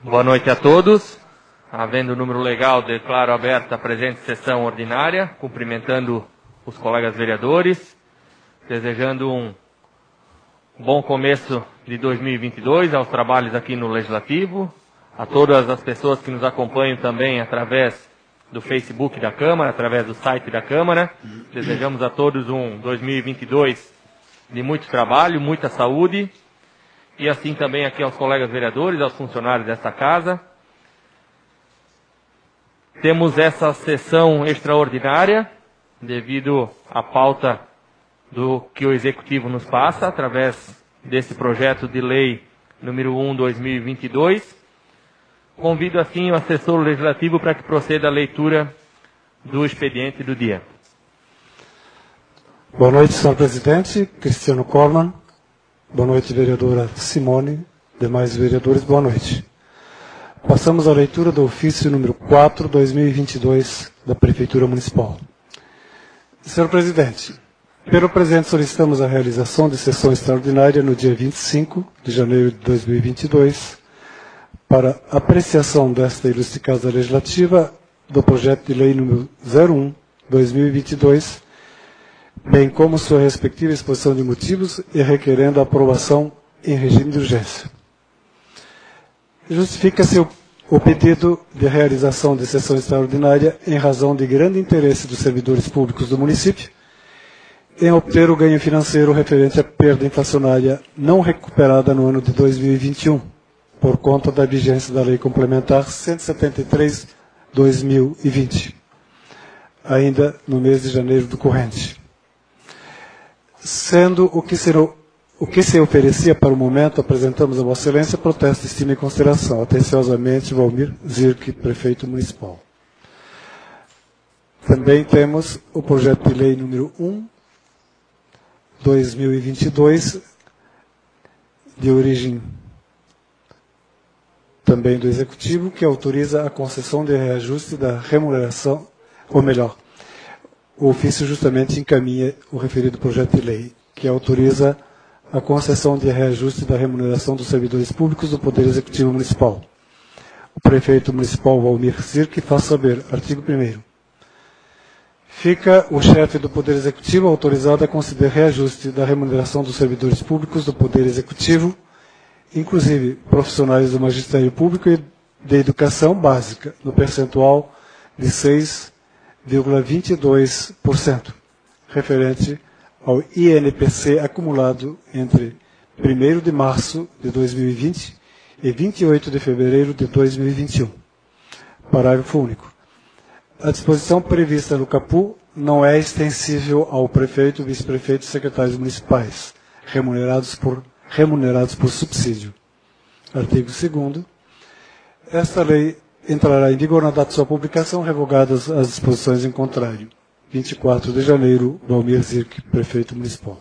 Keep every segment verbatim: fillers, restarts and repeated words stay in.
Boa noite a todos. Havendo número legal, declaro aberta a presente sessão ordinária, cumprimentando os colegas vereadores, desejando um bom começo de dois mil e vinte e dois aos trabalhos aqui no Legislativo, a todas as pessoas que nos acompanham também através do Facebook da Câmara, através do site da Câmara. Desejamos a todos um dois mil e vinte e dois de muito trabalho, muita saúde, e assim também aqui aos colegas vereadores, aos funcionários desta casa. Temos essa sessão extraordinária, devido à pauta do que o Executivo nos passa, através desse projeto de lei número um, dois mil e vinte e dois. Convido assim o assessor legislativo para que proceda a leitura do expediente do dia. Boa noite, senhor presidente. Cristiano Corman. Boa noite, vereadora Simone. Demais vereadores, boa noite. Passamos à leitura do ofício número quatro, dois mil e vinte e dois, da Prefeitura Municipal. Senhor presidente, pelo presente solicitamos a realização de sessão extraordinária no dia vinte e cinco de janeiro de dois mil e vinte e dois, para apreciação desta ilustre Casa Legislativa do projeto de lei número zero um, dois mil e vinte e dois, bem como sua respectiva exposição de motivos e requerendo a aprovação em regime de urgência. Justifica-se o, o pedido de realização de sessão extraordinária em razão de grande interesse dos servidores públicos do município em obter o ganho financeiro referente à perda inflacionária não recuperada no ano de dois mil e vinte e um, por conta da vigência da Lei Complementar cento e setenta e três barra dois mil e vinte, ainda no mês de janeiro do corrente. Sendo o que, se, o que se oferecia para o momento, apresentamos a Vossa Excelência protesto, estima e consideração. Atenciosamente, Valmir Zirk, Prefeito Municipal. Também temos o projeto de lei número um, dois mil e vinte e dois, de origem também do Executivo, que autoriza a concessão de reajuste da remuneração, ou melhor, o ofício justamente encaminha o referido projeto de lei, que autoriza a concessão de reajuste da remuneração dos servidores públicos do Poder Executivo Municipal. O prefeito municipal, Valmir Zirk, faz saber, artigo primeiro. Fica o chefe do Poder Executivo autorizado a conceder reajuste da remuneração dos servidores públicos do Poder Executivo, inclusive profissionais do Magistério Público e de Educação Básica, no percentual de seis vírgula vinte e dois por cento, referente ao I N P C acumulado entre primeiro de março de dois mil e vinte e vinte e oito de fevereiro de dois mil e vinte e um. Parágrafo único. A disposição prevista no caput não é extensível ao prefeito, vice-prefeito e secretários municipais, remunerados por, remunerados por subsídio. Artigo segundo. Esta lei entrará em vigor na data de sua publicação, revogadas as disposições em contrário. vinte e quatro de janeiro, Valmir Zirk, Prefeito Municipal.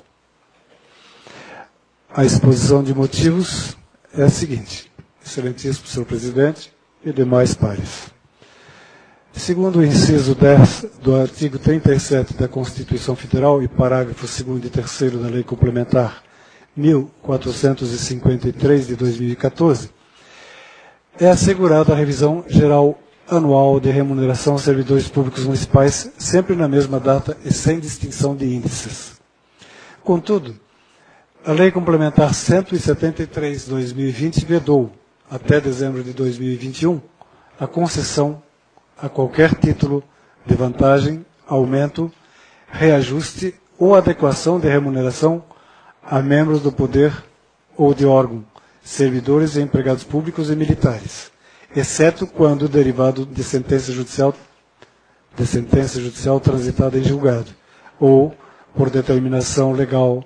A exposição de motivos é a seguinte. Excelentíssimo senhor Presidente e demais pares. Segundo o inciso dez do artigo trinta e sete da Constituição Federal e parágrafo segundo e terceiro da Lei Complementar mil quatrocentos e cinquenta e três de dois mil e quatorze, é assegurada a revisão geral anual de remuneração aos servidores públicos municipais, sempre na mesma data e sem distinção de índices. Contudo, a Lei Complementar cento e setenta e três de dois mil e vinte vedou, até dezembro de dois mil e vinte e um, a concessão a qualquer título de vantagem, aumento, reajuste ou adequação de remuneração a membros do poder ou de órgão, servidores e empregados públicos e militares, exceto quando derivado de sentença judicial, de sentença judicial transitada em julgado, ou por determinação legal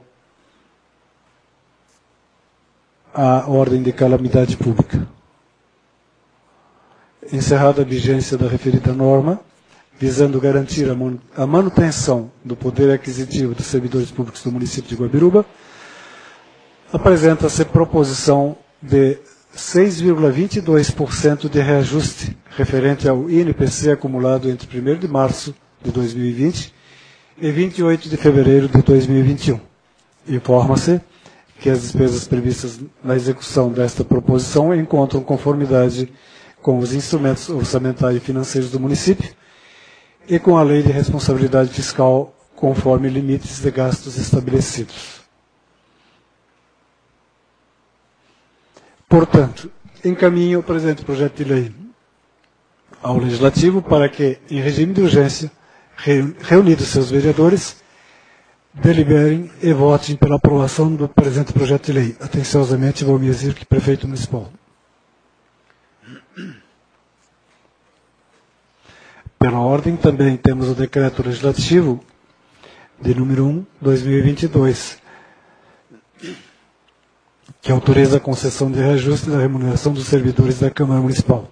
à ordem de calamidade pública. Encerrada a vigência da referida norma, visando garantir a manutenção do poder aquisitivo dos servidores públicos do município de Guabiruba, apresenta-se proposição de seis vírgula vinte e dois por cento de reajuste referente ao I N P C acumulado entre primeiro de março de dois mil e vinte e vinte e oito de fevereiro de dois mil e vinte e um. Informa-se que as despesas previstas na execução desta proposição encontram conformidade com os instrumentos orçamentários e financeiros do município e com a Lei de Responsabilidade Fiscal, conforme limites de gastos estabelecidos. Portanto, encaminho o presente projeto de lei ao Legislativo para que, em regime de urgência, reunidos seus vereadores, deliberem e votem pela aprovação do presente projeto de lei. Atenciosamente, Valmir Zirk, Prefeito Municipal. Pela ordem, também temos o Decreto Legislativo de número um, dois mil e vinte e dois, que autoriza a concessão de reajuste da remuneração dos servidores da Câmara Municipal.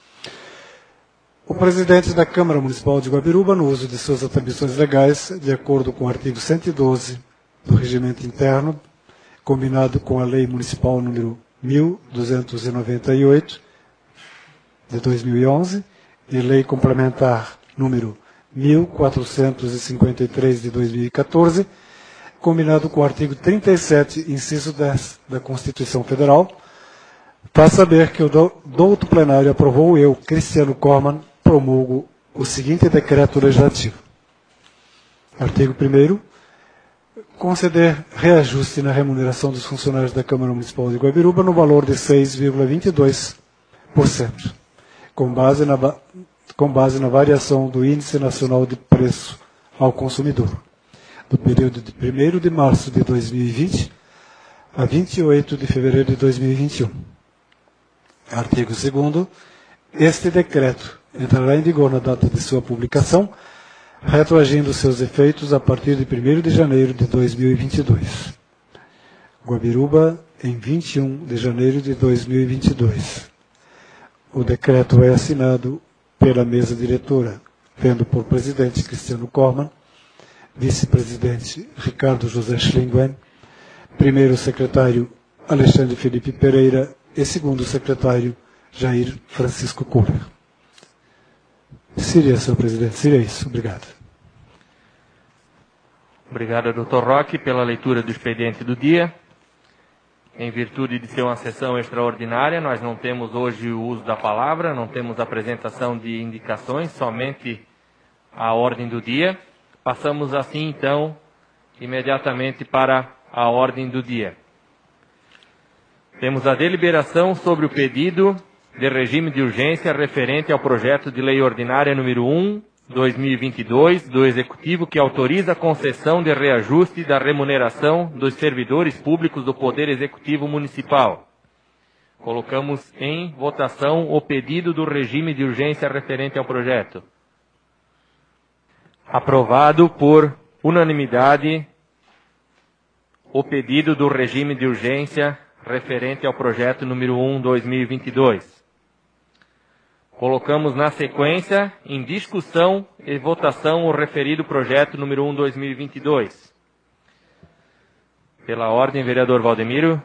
O presidente da Câmara Municipal de Guabiruba, no uso de suas atribuições legais, de acordo com o artigo cento e doze do Regimento Interno, combinado com a Lei Municipal número mil duzentos e noventa e oito, de dois mil e onze, e Lei Complementar número mil quatrocentos e cinquenta e três, de dois mil e quatorze, combinado com o artigo trinta e sete, inciso dez da Constituição Federal, para saber que o douto plenário aprovou eu, Cristiano Corman, promulgo o seguinte decreto legislativo. Artigo primeiro. Conceder reajuste na remuneração dos funcionários da Câmara Municipal de Guabiruba no valor de seis vírgula vinte e dois por cento, com base na, com base na variação do Índice Nacional de Preço ao Consumidor, do período de primeiro de março de dois mil e vinte a vinte e oito de fevereiro de dois mil e vinte e um. Artigo segundo. Este decreto entrará em vigor na data de sua publicação, retroagindo seus efeitos a partir de primeiro de janeiro de dois mil e vinte e dois. Guabiruba, em vinte e um de janeiro de dois mil e vinte e dois. O decreto é assinado pela mesa diretora, tendo por presidente Cristiano Corman, vice-presidente Ricardo José Schlingwen, primeiro secretário Alexandre Felipe Pereira e segundo secretário Jair Francisco Cura. Seria, senhor presidente, seria isso. Obrigado. Obrigado, doutor Roque, pela leitura do expediente do dia. Em virtude de ser uma sessão extraordinária, nós não temos hoje o uso da palavra, não temos apresentação de indicações, somente a ordem do dia. Passamos assim, então, imediatamente para a ordem do dia. Temos a deliberação sobre o pedido de regime de urgência referente ao projeto de lei ordinária número um, dois mil e vinte e dois, do Executivo, que autoriza a concessão de reajuste da remuneração dos servidores públicos do Poder Executivo Municipal. Colocamos em votação o pedido do regime de urgência referente ao projeto. Aprovado por unanimidade o pedido do regime de urgência referente ao projeto número um, dois mil e vinte e dois. Colocamos na sequência, em discussão e votação, o referido projeto número um, dois mil e vinte e dois. Pela ordem, vereador Valdemiro.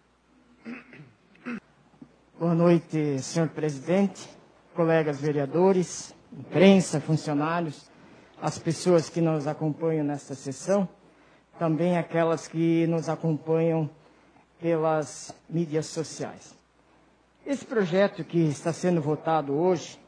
Boa noite, senhor presidente, colegas vereadores, imprensa, funcionários, as pessoas que nos acompanham nesta sessão, também aquelas que nos acompanham pelas mídias sociais. Esse projeto que está sendo votado hoje,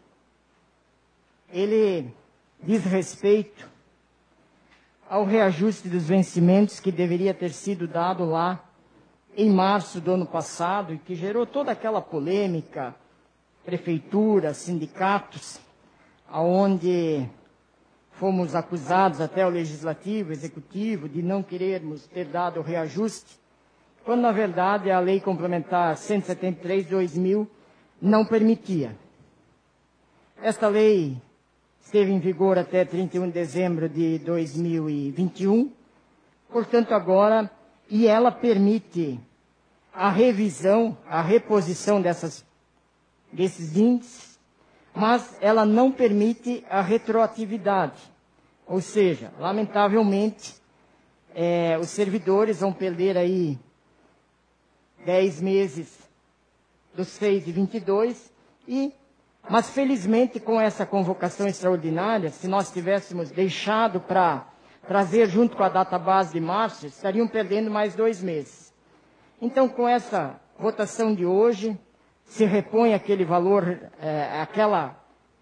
ele diz respeito ao reajuste dos vencimentos que deveria ter sido dado lá em março do ano passado e que gerou toda aquela polêmica, prefeitura, sindicatos, aonde fomos acusados até o legislativo, executivo, de não querermos ter dado o reajuste, quando na verdade a lei complementar cento e setenta e três de dois mil não permitia. Esta lei esteve em vigor até trinta e um de dezembro de dois mil e vinte e um, portanto agora, e ela permite a revisão, a reposição dessas, desses índices, mas ela não permite a retroatividade. Ou seja, lamentavelmente, é, os servidores vão perder aí dez meses dos seis de vinte e dois, e, mas felizmente com essa convocação extraordinária, se nós tivéssemos deixado para trazer junto com a data base de março, estariam perdendo mais dois meses. Então, com essa votação de hoje, se repõe aquele valor, é, aquela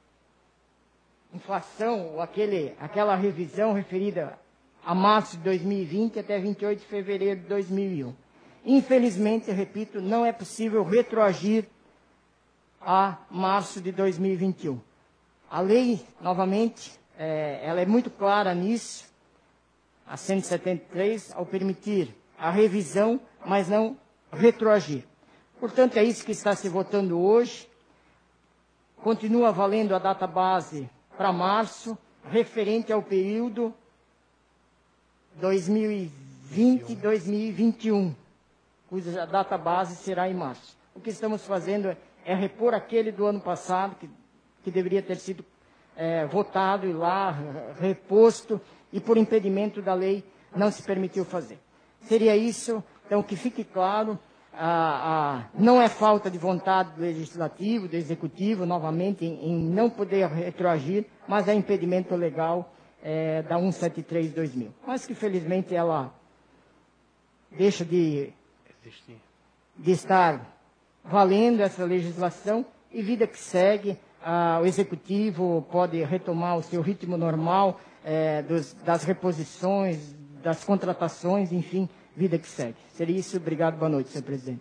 inflação, ou aquele, aquela revisão referida a março de dois mil e vinte até vinte e oito de fevereiro de dois mil e um. Infelizmente, repito, não é possível retroagir a março de dois mil e vinte e um. A lei, novamente, é, ela é muito clara nisso, a cento e setenta e três, ao permitir a revisão, mas não retroagir. Portanto, é isso que está se votando hoje. Continua valendo a data base para março, referente ao período dois mil e vinte a dois mil e vinte e um, cuja data base será em março. O que estamos fazendo é, é repor aquele do ano passado, que, que deveria ter sido é, votado e lá reposto, e por impedimento da lei não se permitiu fazer. Seria isso, então, que fique claro, a, a, não é falta de vontade do Legislativo, do Executivo, novamente, em, em não poder retroagir, mas é impedimento legal é, da cento e setenta e três de dois mil. Mas que, felizmente, ela deixa de, de estar valendo essa legislação e vida que segue, a, o Executivo pode retomar o seu ritmo normal é, dos, das reposições, das contratações, enfim, vida que segue. Seria isso. Obrigado. Boa noite, senhor presidente.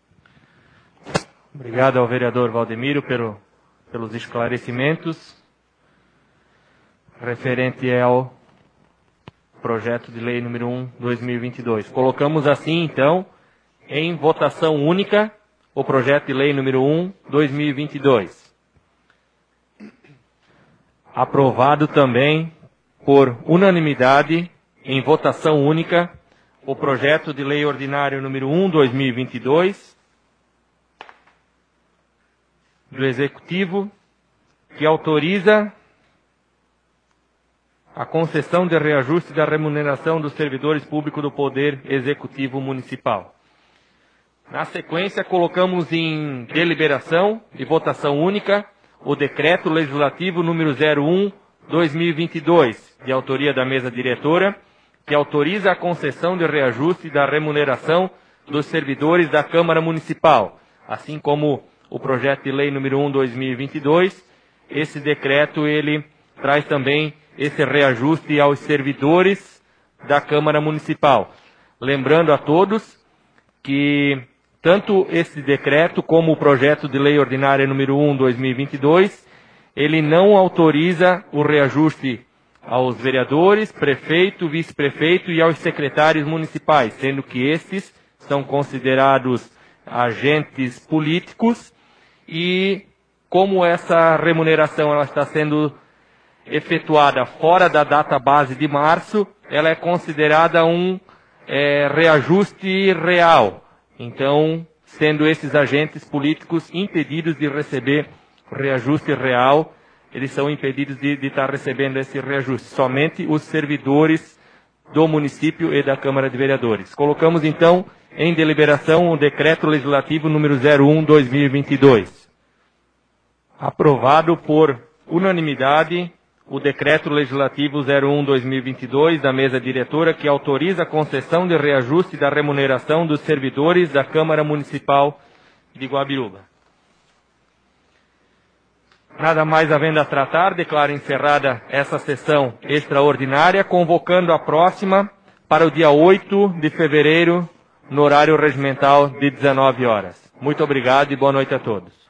Obrigado ao vereador Valdemiro pelo, pelos esclarecimentos referente ao projeto de lei número um, dois mil e vinte e dois. Colocamos assim, então, em votação única o projeto de lei número um, dois mil e vinte e dois. Aprovado também por unanimidade, em votação única, o projeto de lei ordinário número um, dois mil e vinte e dois, do Executivo, que autoriza a concessão de reajuste da remuneração dos servidores públicos do Poder Executivo Municipal. Na sequência, colocamos em deliberação e votação única o Decreto Legislativo número zero um, dois mil e vinte e dois, de autoria da mesa diretora, que autoriza a concessão de reajuste da remuneração dos servidores da Câmara Municipal, assim como o projeto de lei número um, dois mil e vinte e dois. Esse decreto, ele traz também esse reajuste aos servidores da Câmara Municipal. Lembrando a todos que tanto esse decreto como o projeto de lei ordinária número um, dois mil e vinte e dois, ele não autoriza o reajuste aos vereadores, prefeito, vice-prefeito e aos secretários municipais, sendo que estes são considerados agentes políticos e como essa remuneração ela está sendo efetuada fora da data base de março, ela é considerada um é, reajuste real. Então, sendo esses agentes políticos impedidos de receber reajuste real, eles são impedidos de, de estar recebendo esse reajuste. Somente os servidores do município e da Câmara de Vereadores. Colocamos, então, em deliberação o Decreto Legislativo número zero um, dois mil e vinte e dois. Aprovado por unanimidade o Decreto Legislativo zero um, dois mil e vinte e dois da mesa diretora, que autoriza a concessão de reajuste da remuneração dos servidores da Câmara Municipal de Guabiruba. Nada mais havendo a tratar, declaro encerrada essa sessão extraordinária, convocando a próxima para o dia oito de fevereiro, no horário regimental de dezenove horas. Muito obrigado e boa noite a todos.